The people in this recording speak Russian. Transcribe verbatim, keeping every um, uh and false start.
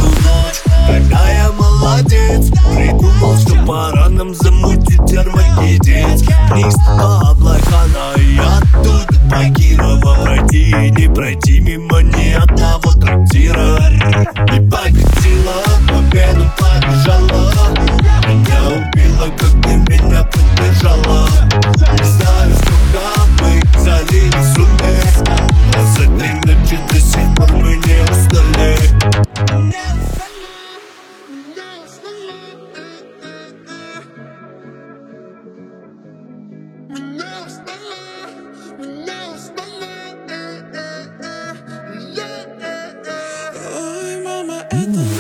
ночь. Когда я молодец, придумал, что пора нам замутить армагеддец. Вниз по Аблайхана и оттуда по Кирова пройти и не пройти мимо ни одного трактира. И победила, победу побежала. Меня убила, как ты меня поддержала. Не знаю, сколько мы залили сумес, но с этой ночи до сих пор мы не устали. Ой, мама, это